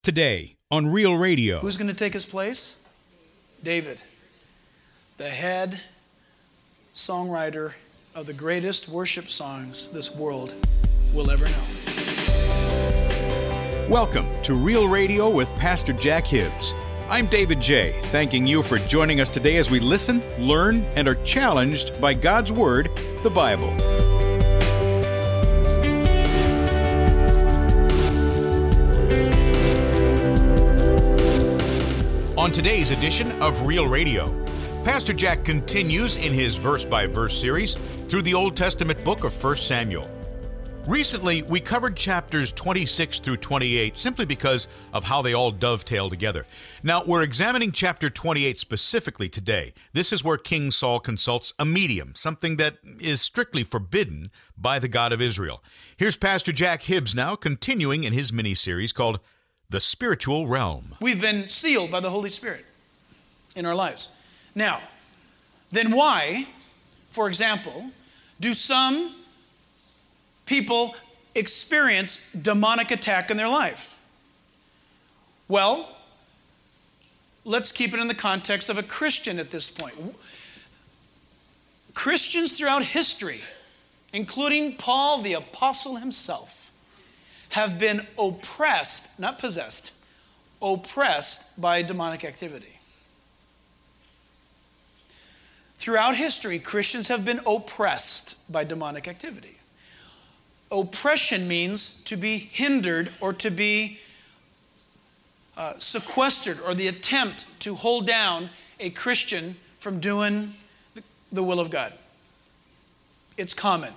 Today on Real Radio. Who's going to take his place? David, the head songwriter of the greatest worship songs this world will ever know. Welcome to Real Radio with Pastor Jack Hibbs. I'm David J., thanking you for joining us today as we listen, learn, and are challenged by God's Word, the Bible. On today's edition of Real Radio, Pastor Jack continues in his verse-by-verse series through the Old Testament book of 1 Samuel. Recently, we covered chapters 26 through 28 simply because of how they all dovetail together. Now, we're examining chapter 28 specifically today. This is where King Saul consults a medium, something that is strictly forbidden by the God of Israel. Here's Pastor Jack Hibbs now, continuing in his mini-series called The Spiritual Realm. We've been sealed by the Holy Spirit in our lives. Now, then why, for example, do some people experience demonic attack in their life? Well, let's keep it in the context of a Christian at this point. Christians throughout history, including Paul the Apostle himself, have been oppressed, not possessed, oppressed by demonic activity. Throughout history, Christians have been oppressed by demonic activity. Oppression means to be hindered or to be sequestered, or the attempt to hold down a Christian from doing the will of God. It's common.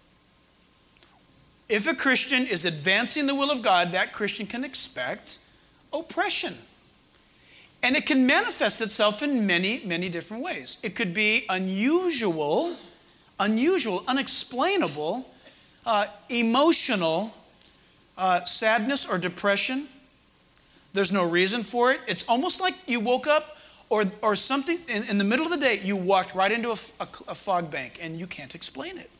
If a Christian is advancing the will of God, that Christian can expect oppression. And it can manifest itself in many, many different ways. It could be unusual, unexplainable, emotional sadness or depression. There's no reason for it. It's almost like you woke up or something in the middle of the day, you walked right into a fog bank and you can't explain it.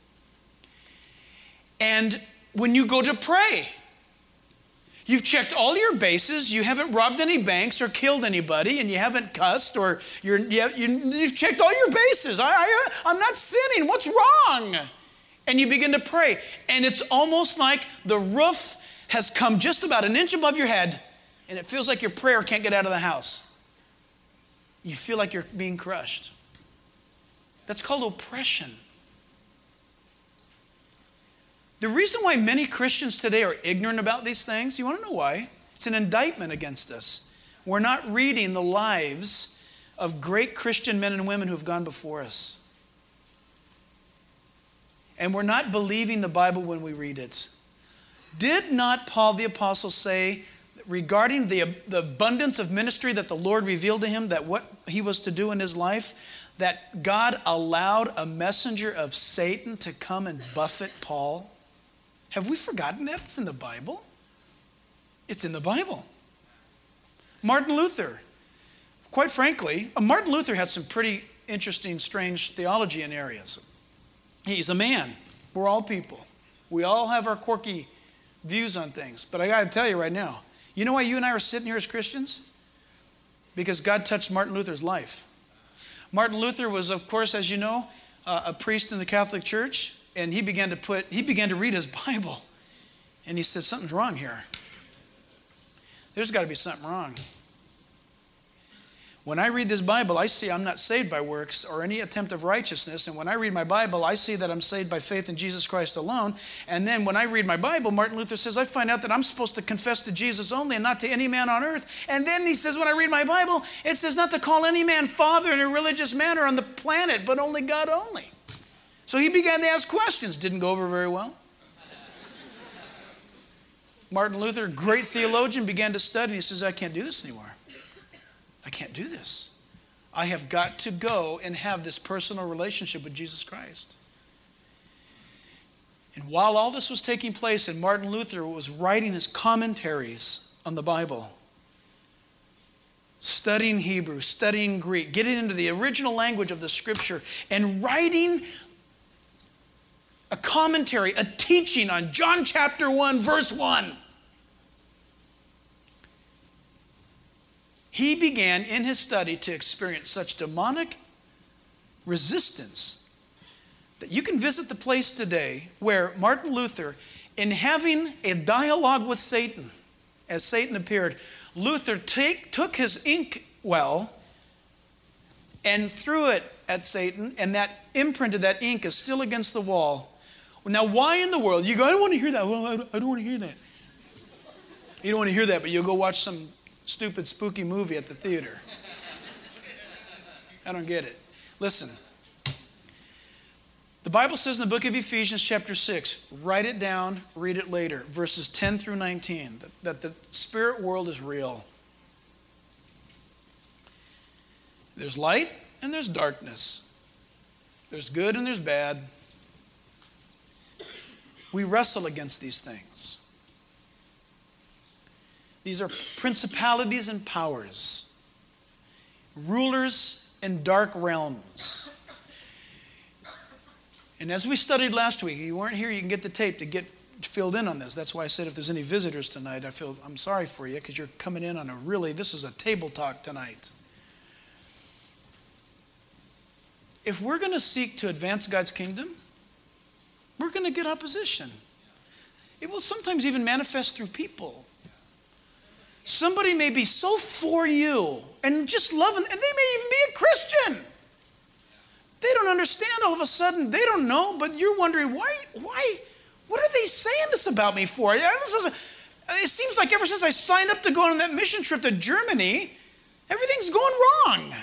And when you go to pray, you've checked all your bases, you haven't robbed any banks or killed anybody, and you haven't cussed, or you've checked all your bases. I'm not sinning, what's wrong? And you begin to pray, and it's almost like the roof has come just about an inch above your head, and it feels like your prayer can't get out of the house. You feel like you're being crushed. That's called oppression. The reason why many Christians today are ignorant about these things, you want to know why? It's an indictment against us. We're not reading the lives of great Christian men and women who have gone before us. And we're not believing the Bible when we read it. Did not Paul the Apostle say regarding the abundance of ministry that the Lord revealed to him, that what he was to do in his life, that God allowed a messenger of Satan to come and buffet Paul? Have we forgotten that? It's in the Bible. It's in the Bible. Martin Luther. Quite frankly, Martin Luther had some pretty interesting, strange theology in areas. He's a man. We're all people. We all have our quirky views on things. But I got to tell you right now, you know why you and I are sitting here as Christians? Because God touched Martin Luther's life. Martin Luther was, of course, as you know, a priest in the Catholic Church. And he began to read his Bible. And he said, something's wrong here. There's got to be something wrong. When I read this Bible, I see I'm not saved by works or any attempt of righteousness. And when I read my Bible, I see that I'm saved by faith in Jesus Christ alone. And then when I read my Bible, Martin Luther says, I find out that I'm supposed to confess to Jesus only and not to any man on earth. And then he says, when I read my Bible, it says not to call any man father in a religious manner on the planet, but only God only. So he began to ask questions. Didn't go over very well. Martin Luther, great theologian, began to study. He says, I can't do this anymore. I can't do this. I have got to go and have this personal relationship with Jesus Christ. And while all this was taking place, and Martin Luther was writing his commentaries on the Bible, studying Hebrew, studying Greek, getting into the original language of the Scripture, and writing a commentary, a teaching on John chapter 1, verse 1. he began in his study to experience such demonic resistance that you can visit the place today where Martin Luther, in having a dialogue with Satan, as Satan appeared, Luther took his ink well and threw it at Satan, and that imprint of that ink is still against the wall. Now, why in the world? You go, I don't want to hear that. Well, I don't want to hear that. You don't want to hear that, but you'll go watch some stupid, spooky movie at the theater. I don't get it. Listen. The Bible says in the book of Ephesians chapter 6, write it down, read it later, verses 10 through 19, that the spirit world is real. There's light and there's darkness. There's good and there's bad. We wrestle against these things. These are principalities and powers, rulers in dark realms. And as we studied last week, you weren't here, you can get the tape to get filled in on this. That's why I said if there's any visitors tonight, I'm sorry for you because you're coming in on this is a table talk tonight. If we're going to seek to advance God's kingdom, we're going to get opposition. It will sometimes even manifest through people. Somebody may be so for you and just loving, and they may even be a Christian. They don't understand all of a sudden. They don't know, but you're wondering, why? What are they saying this about me for? It seems like ever since I signed up to go on that mission trip to Germany, everything's going wrong.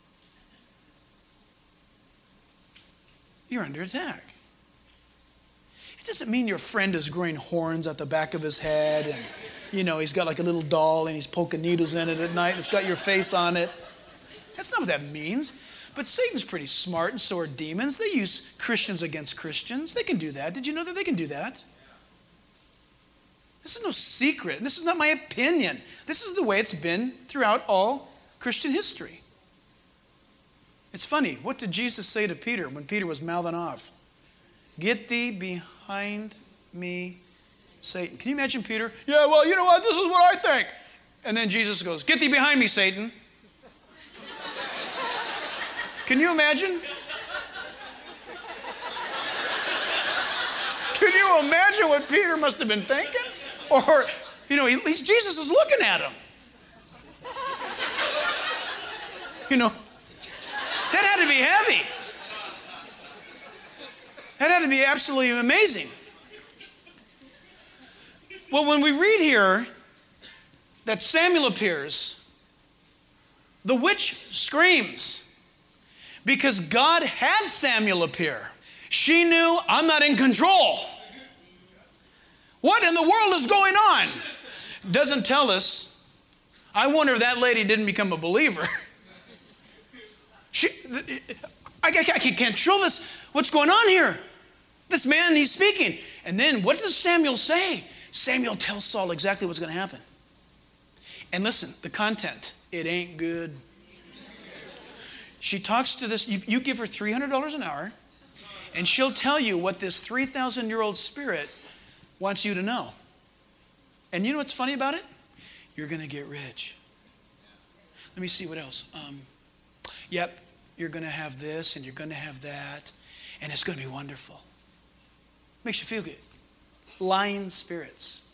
You're under attack. It doesn't mean your friend is growing horns at the back of his head and, he's got like a little doll and he's poking needles in it at night and it's got your face on it. That's not what that means. But Satan's pretty smart, and so are demons. They use Christians against Christians. They can do that. Did you know that they can do that? This is no secret. This is not my opinion. This is the way it's been throughout all Christian history. It's funny. What did Jesus say to Peter when Peter was mouthing off? Get thee behind me, Satan. Can you imagine Peter? Yeah, well, you know what? This is what I think. And then Jesus goes, get thee behind me, Satan. Can you imagine? Can you imagine what Peter must have been thinking? Or, at least Jesus is looking at him. That had to be heavy. That had to be absolutely amazing. Well, when we read here that Samuel appears, the witch screams. Because God had Samuel appear. She knew, I'm not in control. What in the world is going on? Doesn't tell us. I wonder if that lady didn't become a believer. I can't control this. What's going on here? This man, he's speaking. And then what does Samuel say? Samuel tells Saul exactly what's going to happen. And listen, the content, it ain't good. She talks to this, you give her $300 an hour, and she'll tell you what this 3,000-year-old spirit wants you to know. And you know what's funny about it? You're going to get rich. Let me see what else. Yep, you're going to have this, and you're going to have that, and it's going to be wonderful. Makes you feel good. Lying spirits.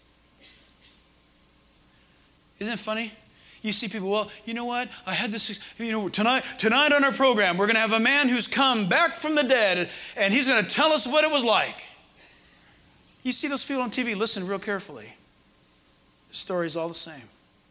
Isn't it funny? You see people, well, you know what? I had this, tonight on our program, we're going to have a man who's come back from the dead, and he's going to tell us what it was like. You see those people on TV, listen real carefully. The story's all the same.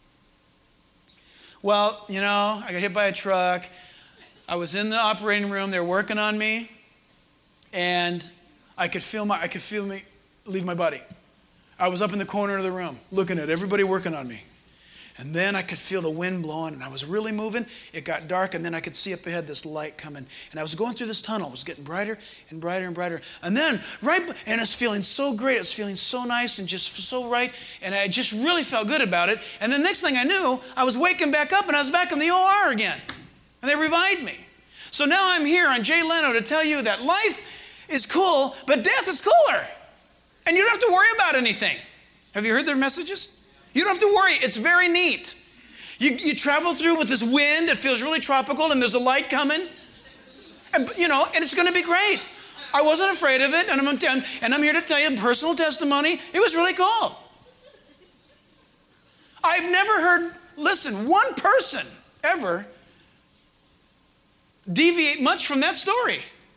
Well, I got hit by a truck. I was in the operating room. They were working on me, and I could feel me leave my body. I was up in the corner of the room looking at everybody working on me. And then I could feel the wind blowing, and I was really moving. It got dark, and then I could see up ahead this light coming. And I was going through this tunnel. It was getting brighter and brighter and brighter. And then, and it's feeling so great. It's feeling so nice and just so right. And I just really felt good about it. And the next thing I knew, I was waking back up, and I was back in the OR again. And they revived me. So now I'm here on Jay Leno to tell you that life is cool, but death is cooler. And you don't have to worry about anything. Have you heard their messages? You don't have to worry. It's very neat. You travel through with this wind. It feels really tropical, and there's a light coming. And it's going to be great. I wasn't afraid of it, and I'm here to tell you personal testimony. It was really cool. I've never heard, listen, one person ever deviate much from that story.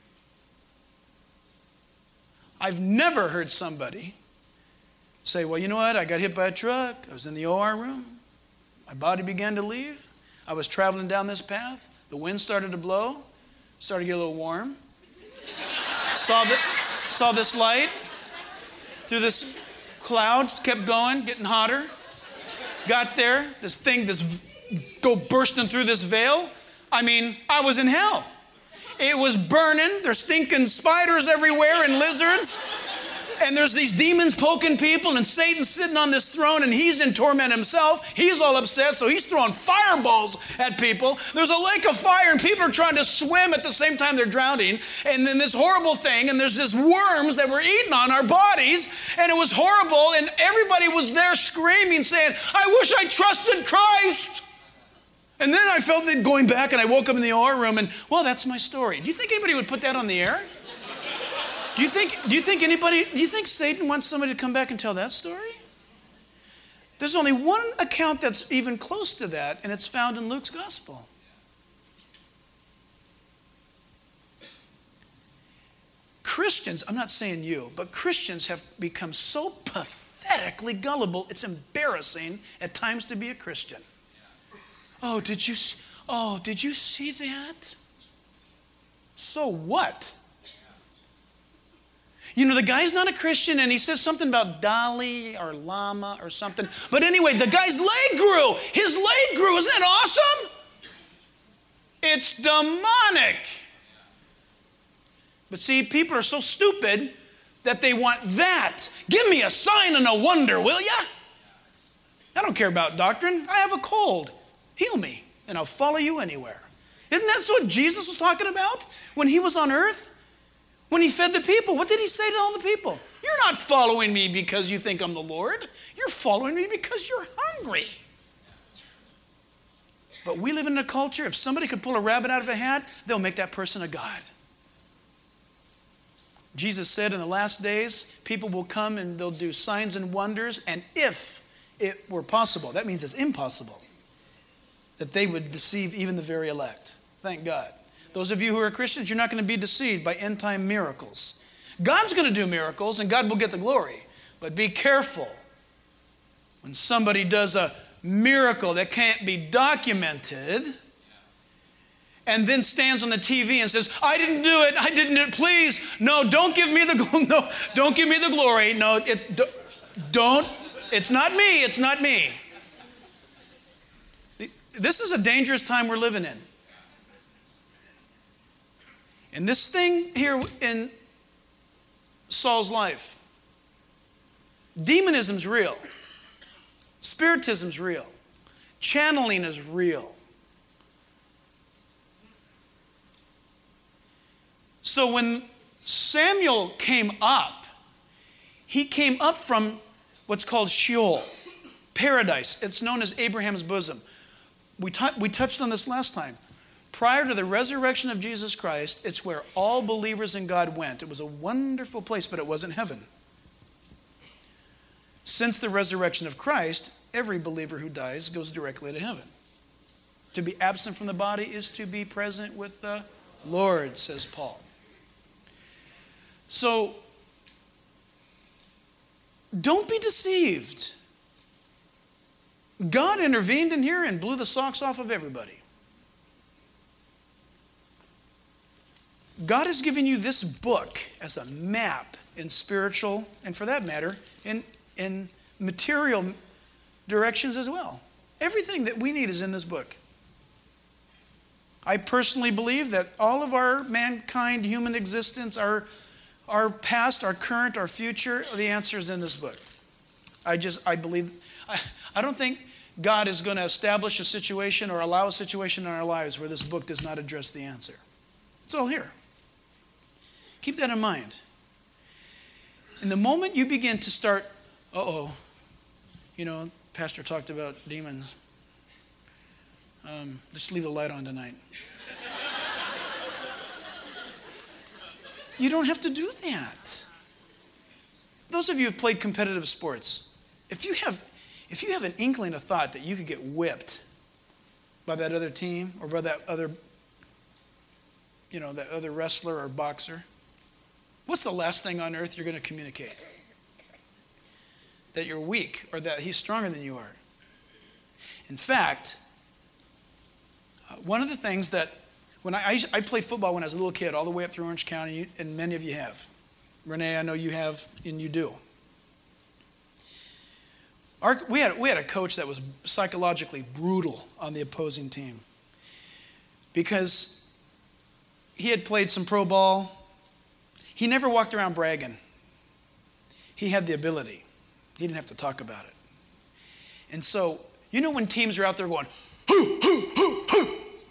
I've never heard somebody say, well, you know what? I got hit by a truck. I was in the OR room. My body began to leave. I was traveling down this path. The wind started to blow. Started to get a little warm. Saw this light through this cloud. Kept going, getting hotter. Got there. Go bursting through this veil. I mean, I was in hell. It was burning. There's stinking spiders everywhere and lizards. And there's these demons poking people, and Satan's sitting on this throne, and he's in torment himself. He's all upset, so he's throwing fireballs at people. There's a lake of fire, and people are trying to swim at the same time they're drowning. And then this horrible thing, and there's this worms that were eating on our bodies, and it was horrible, and everybody was there screaming, saying, I wish I trusted Christ. And then I felt it going back, and I woke up in the OR room, and, well, that's my story. Do you think anybody would put that on the air? Do you think Satan wants somebody to come back and tell that story? There's only one account that's even close to that, and it's found in Luke's gospel. Christians, I'm not saying you, but Christians have become so pathetically gullible, it's embarrassing at times to be a Christian. Oh, did you see that? So what? You know, the guy's not a Christian, and he says something about Dalai or Lama or something. But anyway, the guy's leg grew. His leg grew. Isn't that awesome? It's demonic. But see, people are so stupid that they want that. Give me a sign and a wonder, will ya? I don't care about doctrine. I have a cold. Heal me, and I'll follow you anywhere. Isn't that what Jesus was talking about when he was on earth? When he fed the people, what did he say to all the people? You're not following me because you think I'm the Lord. You're following me because you're hungry. But we live in a culture, if somebody could pull a rabbit out of a hat, they'll make that person a god. Jesus said in the last days, people will come and they'll do signs and wonders, and if it were possible, that means it's impossible, that they would deceive even the very elect. Thank God. Those of you who are Christians, you're not going to be deceived by end-time miracles. God's going to do miracles, and God will get the glory. But be careful when somebody does a miracle that can't be documented and then stands on the TV and says, I didn't do it, please. No, don't give me the glory. No, don't. It's not me. This is a dangerous time we're living in. And this thing here in Saul's life, demonism's real. Spiritism's real. Channeling is real. So when Samuel came up, he came up from what's called Sheol, paradise. It's known as Abraham's bosom. We touched on this last time. Prior to the resurrection of Jesus Christ, it's where all believers in God went. It was a wonderful place, but it wasn't heaven. Since the resurrection of Christ, every believer who dies goes directly to heaven. To be absent from the body is to be present with the Lord, says Paul. So, don't be deceived. God intervened in here and blew the socks off of everybody. God has given you this book as a map in spiritual, and for that matter, in material directions as well. Everything that we need is in this book. I personally believe that all of our mankind, human existence, our past, our current, our future, the answer is in this book. I believe, I don't think God is going to establish a situation or allow a situation in our lives where this book does not address the answer. It's all here. Keep that in mind. And the moment you begin to start, Pastor talked about demons. Just leave the light on tonight. You don't have to do that. Those of you who've played competitive sports, if you have an inkling of thought that you could get whipped by that other team or by that other wrestler or boxer, what's the last thing on earth you're going to communicate? That you're weak or that he's stronger than you are. In fact, one of the things that when I played football when I was a little kid, all the way up through Orange County, and many of you have. Renee, I know you have, and you do. We had a coach that was psychologically brutal on the opposing team because he had played some pro ball. He never walked around bragging. He had the ability. He didn't have to talk about it. And so, you know when teams are out there going, hoo, hoo, hoo, hoo,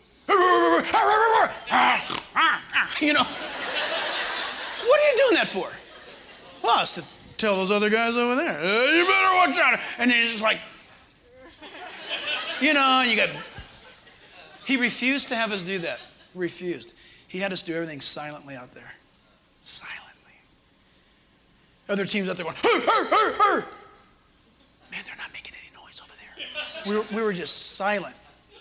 you know, what are you doing that for? Well, it's to tell those other guys over there, you better watch out. And he's just like, he refused to have us do that. Refused. He had us do everything silently out there. Silently. Other teams out there going, hur, hur, hur, hur. Man, they're not making any noise over there. We were just silent.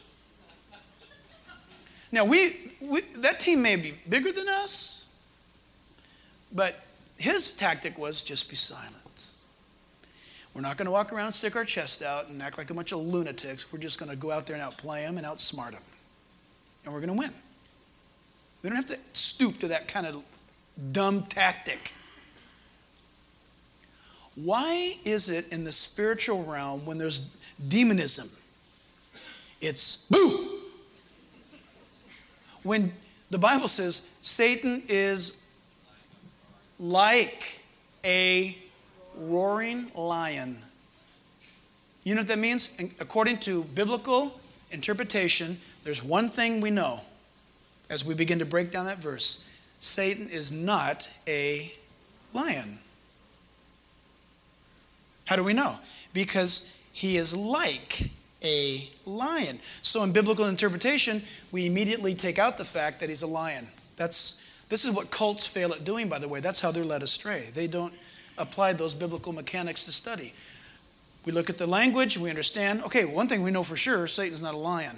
Now, that team may be bigger than us, but his tactic was just be silent. We're not going to walk around and stick our chest out and act like a bunch of lunatics. We're just going to go out there and outplay them and outsmart them. And we're going to win. We don't have to stoop to that kind of dumb tactic. Why is it in the spiritual realm when there's demonism, it's boo? When the Bible says Satan is like a roaring lion. You know what that means? According to biblical interpretation, there's one thing we know as we begin to break down that verse. Satan is not a lion. How do we know? Because he is like a lion. So in biblical interpretation, we immediately take out the fact that he's a lion. This is what cults fail at doing, by the way. That's how they're led astray. They don't apply those biblical mechanics to study. We look at the language, we understand, okay, one thing we know for sure, Satan's not a lion.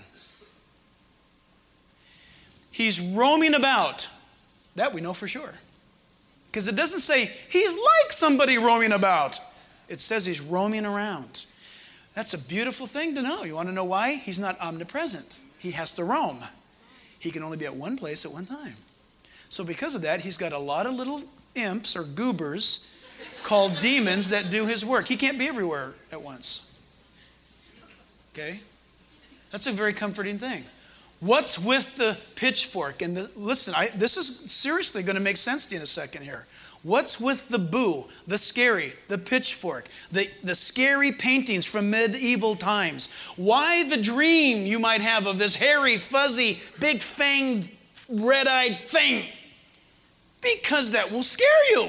He's roaming about. That we know for sure. Because it doesn't say he's like somebody roaming about. It says he's roaming around. That's a beautiful thing to know. You want to know why? He's not omnipresent. He has to roam. He can only be at one place at one time. So because of that, he's got a lot of little imps or goobers called demons that do his work. He can't be everywhere at once. Okay? That's a very comforting thing. What's with the pitchfork? And listen, this is seriously going to make sense to you in a second here. What's with the boo, the scary, the pitchfork, the scary paintings from medieval times? Why the dream you might have of this hairy, fuzzy, big-fanged, red-eyed thing? Because that will scare you.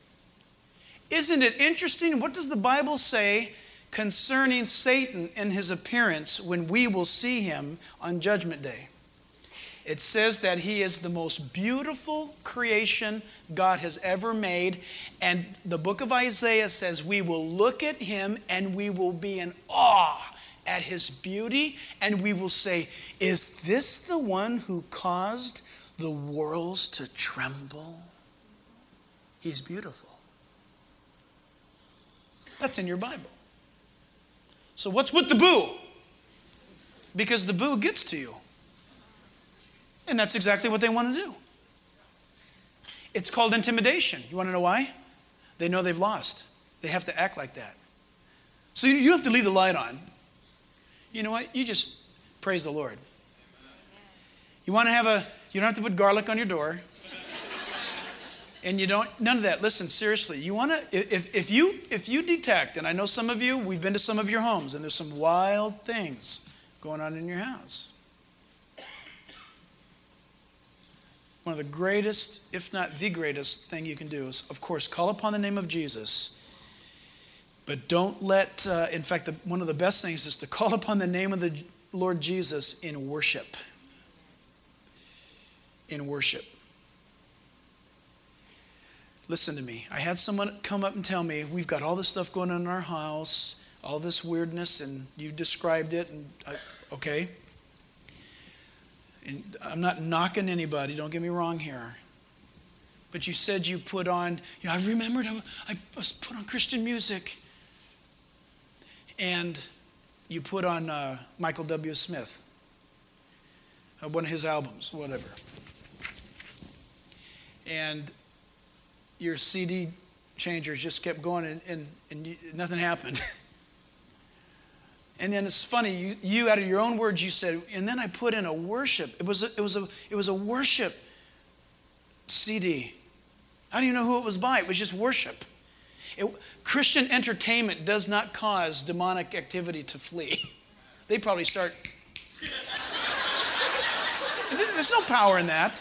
Isn't it interesting? What does the Bible say concerning Satan and his appearance when we will see him on Judgment Day? It says that he is the most beautiful creation God has ever made. And the book of Isaiah says we will look at him and we will be in awe at his beauty. And we will say, is this the one who caused the worlds to tremble? He's beautiful. That's in your Bible. So what's with the boo? Because the boo gets to you. And that's exactly what they want to do. It's called intimidation. You want to know why? They know they've lost. They have to act like that. So you have to leave the light on. You know what? You just praise the Lord. You want to you don't have to put garlic on your door. And none of that. Listen, seriously, you want to, if you detect, and I know some of you, we've been to some of your homes, and there's some wild things going on in your house. One of the greatest, if not the greatest thing you can do is, of course, call upon the name of Jesus. But don't let, in fact, one of the best things is to call upon the name of Lord Jesus in worship. In worship. Listen to me. I had someone come up and tell me, we've got all this stuff going on in our house, all this weirdness, and you described it, and okay. And I'm not knocking anybody, don't get me wrong here. But you said you put on, I remembered I was put on Christian music. And you put on Michael W. Smith, one of his albums, whatever. And your CD changers just kept going and nothing happened. And then it's funny, you out of your own words, you said, and then I put in a worship. It was a worship CD. I don't even know who it was by. It was just worship. Christian entertainment does not cause demonic activity to flee. They probably start. There's no power in that.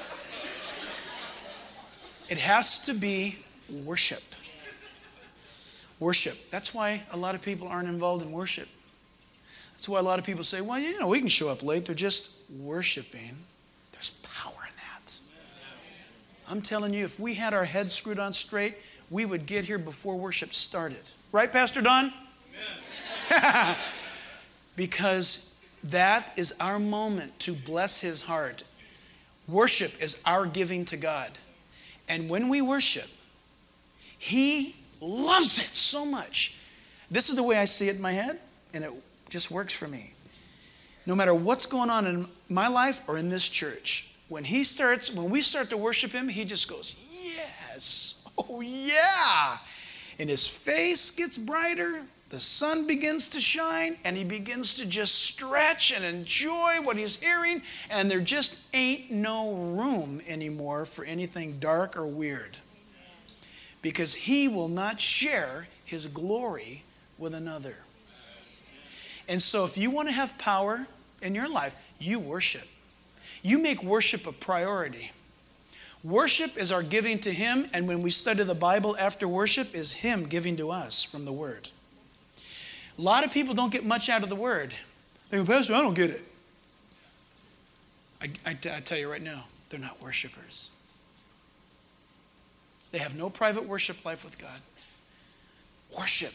It has to be worship. Worship. That's why a lot of people aren't involved in worship. That's why a lot of people say, well, we can show up late. They're just worshiping. There's power in that. I'm telling you, if we had our heads screwed on straight, we would get here before worship started. Right, Pastor Don? Amen. Because that is our moment to bless his heart. Worship is our giving to God. And when we worship, he loves it so much. This is the way I see it in my head, and it just works for me. No matter what's going on in my life or in this church, when we start to worship him, he just goes, yes, oh yeah. And his face gets brighter, the sun begins to shine, and he begins to just stretch and enjoy what he's hearing, and there just ain't no room anymore for anything dark or weird. Because he will not share his glory with another. And so if you want to have power in your life, you worship. You make worship a priority. Worship is our giving to him, and when we study the Bible after worship, is him giving to us from the Word. A lot of people don't get much out of the Word. They go, Pastor, I don't get it. I tell you right now, they're not worshipers. They have no private worship life with God. Worship.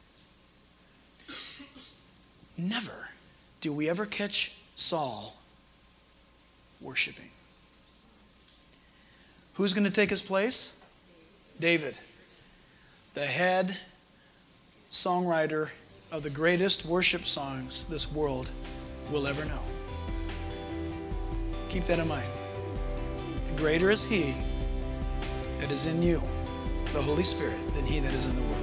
Never do we ever catch Saul worshiping. Who's going to take his place? David, the head songwriter of the greatest worship songs this world will ever know. Keep that in mind. Greater is he that is in you, the Holy Spirit, than he that is in the world.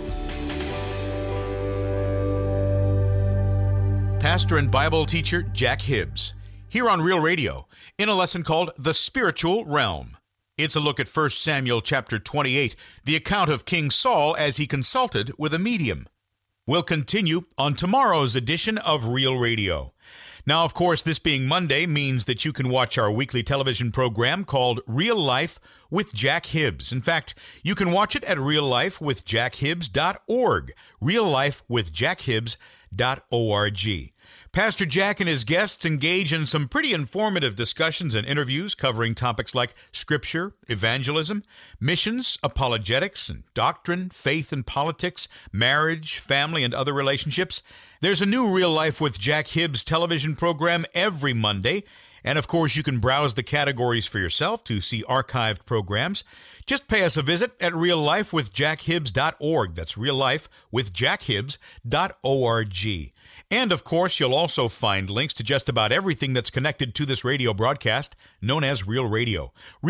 Pastor and Bible teacher Jack Hibbs, here on Real Radio, in a lesson called The Spiritual Realm. It's a look at 1 Samuel chapter 28, the account of King Saul as he consulted with a medium. We'll continue on tomorrow's edition of Real Radio. Now, of course, this being Monday means that you can watch our weekly television program called Real Life with Jack Hibbs. In fact, you can watch it at reallifewithjackhibbs.org, reallifewithjackhibbs.org. Pastor Jack and his guests engage in some pretty informative discussions and interviews covering topics like Scripture, evangelism, missions, apologetics, and doctrine, faith and politics, marriage, family, and other relationships. There's a new Real Life with Jack Hibbs television program every Monday, and of course you can browse the categories for yourself to see archived programs. Just pay us a visit at reallifewithjackhibbs.org. That's reallifewithjackhibbs.org. And, of course, you'll also find links to just about everything that's connected to this radio broadcast, known as Real Radio.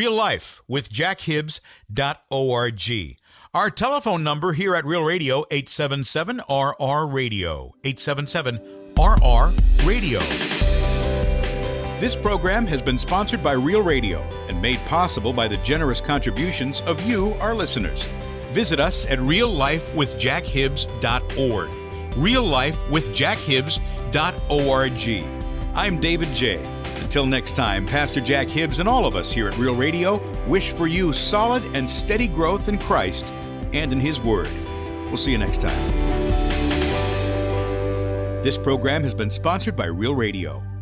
reallifewithjackhibbs.org. Our telephone number here at Real Radio, 877-RR-RADIO, 877-RR-RADIO. This program has been sponsored by Real Radio and made possible by the generous contributions of you, our listeners. Visit us at reallifewithjackhibbs.org. reallifewithjackhibbs.org. I'm David J. Until next time, Pastor Jack Hibbs and all of us here at Real Radio wish for you solid and steady growth in Christ and in His Word. We'll see you next time. This program has been sponsored by Real Radio.